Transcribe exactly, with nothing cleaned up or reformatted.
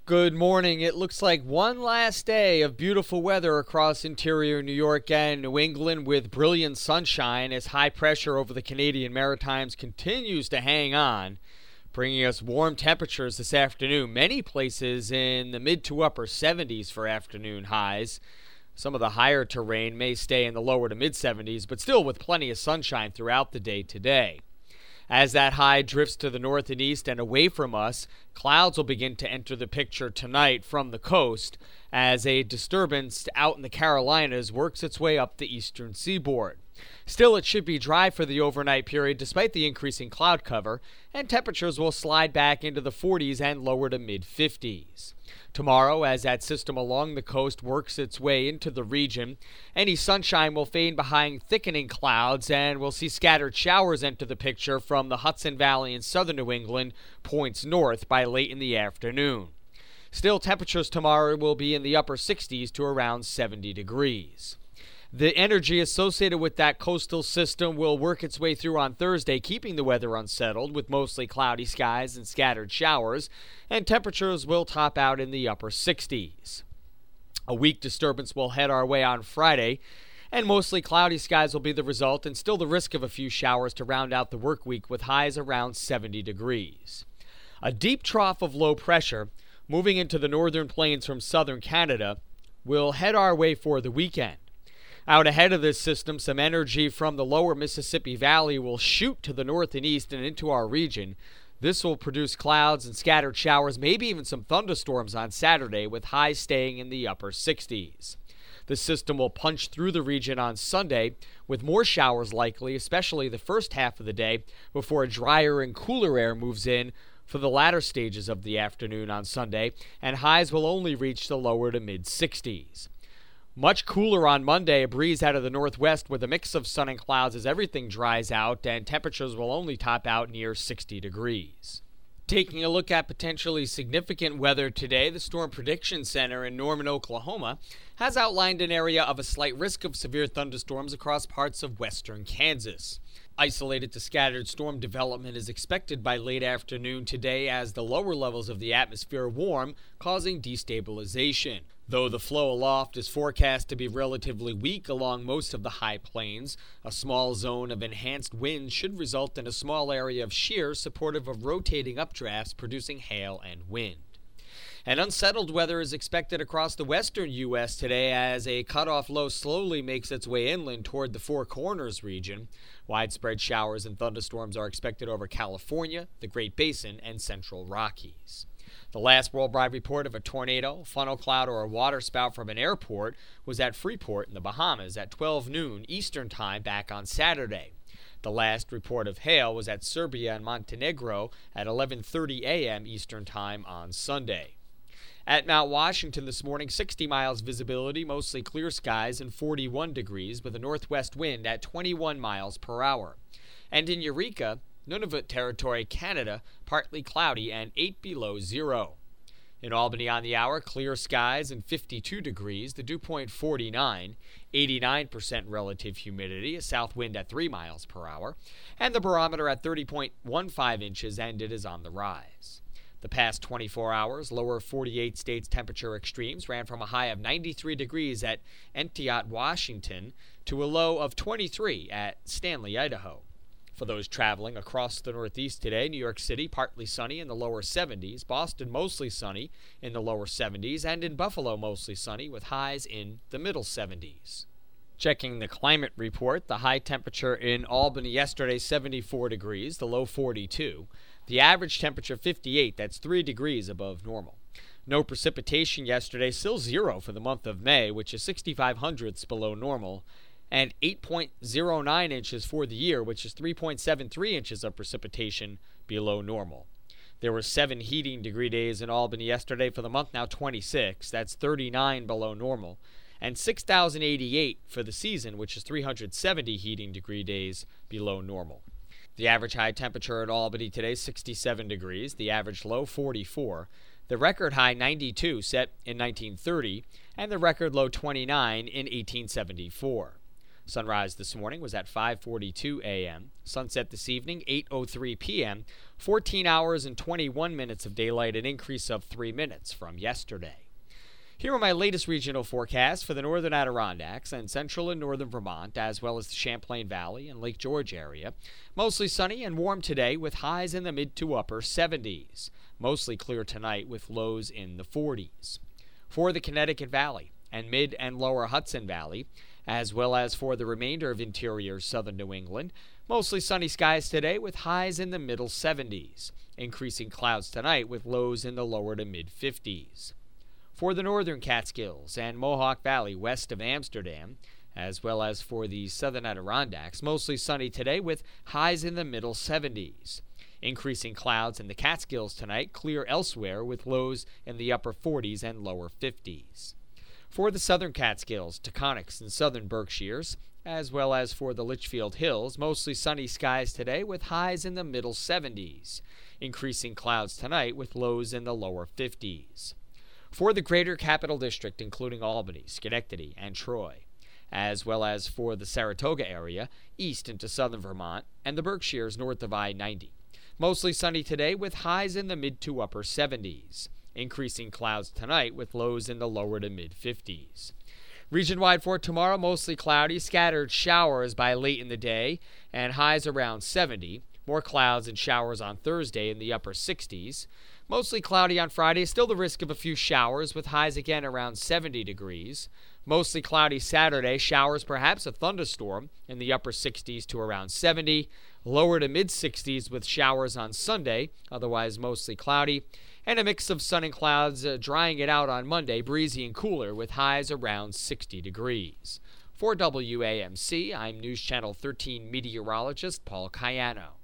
Good morning. It looks like one last day of beautiful weather across interior New York and New England with brilliant sunshine as high pressure over the Canadian Maritimes continues to hang on, bringing us warm temperatures this afternoon. Many places in the mid to upper seventies for afternoon highs. Some of the higher terrain may stay in the lower to mid seventies, but still with plenty of sunshine throughout the day today. As that high drifts to the north and east and away from us, clouds will begin to enter the picture tonight from the coast as a disturbance out in the Carolinas works its way up the eastern seaboard. Still, it should be dry for the overnight period despite the increasing cloud cover, and temperatures will slide back into the forties and lower to mid fifties. Tomorrow, as that system along the coast works its way into the region, any sunshine will fade behind thickening clouds, and we'll see scattered showers enter the picture from the Hudson Valley in southern New England points north by late in the afternoon. Still, temperatures tomorrow will be in the upper sixties to around seventy degrees. The energy associated with that coastal system will work its way through on Thursday, keeping the weather unsettled with mostly cloudy skies and scattered showers, and temperatures will top out in the upper sixties. A weak disturbance will head our way on Friday, and mostly cloudy skies will be the result, and still the risk of a few showers to round out the work week with highs around seventy degrees. A deep trough of low pressure moving into the northern plains from southern Canada will head our way for the weekend. Out ahead of this system, some energy from the lower Mississippi Valley will shoot to the north and east and into our region. This will produce clouds and scattered showers, maybe even some thunderstorms on Saturday, with highs staying in the upper sixties. The system will punch through the region on Sunday, with more showers likely, especially the first half of the day, before drier and cooler air moves in for the latter stages of the afternoon on Sunday, and highs will only reach the lower to mid sixties. Much cooler on Monday, a breeze out of the northwest with a mix of sun and clouds as everything dries out, and temperatures will only top out near sixty degrees. Taking a look at potentially significant weather today, the Storm Prediction Center in Norman, Oklahoma, has outlined an area of a slight risk of severe thunderstorms across parts of western Kansas. Isolated to scattered storm development is expected by late afternoon today as the lower levels of the atmosphere warm, causing destabilization. Though the flow aloft is forecast to be relatively weak along most of the high plains, a small zone of enhanced wind should result in a small area of shear supportive of rotating updrafts producing hail and wind. And unsettled weather is expected across the western U S today as a cutoff low slowly makes its way inland toward the Four Corners region. Widespread showers and thunderstorms are expected over California, the Great Basin, and central Rockies. The last worldwide report of a tornado, funnel cloud, or a waterspout from an airport was at Freeport in the Bahamas at twelve noon Eastern Time back on Saturday. The last report of hail was at Serbia and Montenegro at eleven thirty a.m. Eastern Time on Sunday. At Mount Washington this morning, sixty miles visibility, mostly clear skies, and forty-one degrees with a northwest wind at twenty-one miles per hour. And in Eureka, Nunavut Territory, Canada, partly cloudy and eight below zero. In Albany on the hour, clear skies and fifty-two degrees, the dew point forty-nine, eighty-nine percent relative humidity, a south wind at three miles per hour, and the barometer at thirty point one five inches, and it is on the rise. The past twenty-four hours, lower forty-eight states temperature extremes ran from a high of ninety-three degrees at Entiat, Washington, to a low of twenty-three at Stanley, Idaho. For those traveling across the Northeast today, New York City partly sunny in the lower seventies, Boston mostly sunny in the lower seventies, and in Buffalo mostly sunny with highs in the middle seventies. Checking the climate report, the high temperature in Albany yesterday, seventy-four degrees, the low forty-two. The average temperature fifty-eight, that's three degrees above normal. No precipitation yesterday, still zero for the month of May, which is sixty-five hundredths below normal, and eight point zero nine inches for the year, which is three point seven three inches of precipitation below normal. There were seven heating degree days in Albany yesterday for the month, now twenty-six. That's thirty-nine below normal. And six thousand eighty-eight for the season, which is three hundred seventy heating degree days below normal. The average high temperature at Albany today, sixty-seven degrees. The average low, forty-four. The record high, ninety-two, set in nineteen thirty. And the record low, twenty-nine, in eighteen seventy-four. Sunrise this morning was at five forty-two a.m. Sunset this evening, eight oh three p.m. fourteen hours and twenty-one minutes of daylight, an increase of three minutes from yesterday. Here are my latest regional forecasts for the northern Adirondacks and central and northern Vermont, as well as the Champlain Valley and Lake George area. Mostly sunny and warm today with highs in the mid to upper seventies. Mostly clear tonight with lows in the forties. For the Connecticut Valley and mid and lower Hudson Valley, as well as for the remainder of interior southern New England, mostly sunny skies today with highs in the middle seventies. Increasing clouds tonight with lows in the lower to mid fifties. For the northern Catskills and Mohawk Valley west of Amsterdam, as well as for the southern Adirondacks, mostly sunny today with highs in the middle seventies. Increasing clouds in the Catskills tonight, clear elsewhere with lows in the upper forties and lower fifties. For the southern Catskills, Taconics, and southern Berkshires, as well as for the Litchfield Hills, mostly sunny skies today with highs in the middle seventies. Increasing clouds tonight with lows in the lower fifties. For the greater Capital District, including Albany, Schenectady, and Troy, as well as for the Saratoga area, east into southern Vermont, and the Berkshires north of I ninety. Mostly sunny today with highs in the mid to upper seventies. Increasing clouds tonight with lows in the lower to mid fifties. Region-wide for tomorrow, mostly cloudy, scattered showers by late in the day, and highs around seventy. More clouds and showers on Thursday in the upper sixties. Mostly cloudy on Friday, still the risk of a few showers with highs again around seventy degrees. Mostly cloudy Saturday, showers, perhaps a thunderstorm in the upper sixties to around seventy. Lower to mid sixties with showers on Sunday, otherwise mostly cloudy. And a mix of sun and clouds, uh, drying it out on Monday, breezy and cooler with highs around sixty degrees. For W A M C, I'm News Channel thirteen meteorologist Paul Cayano.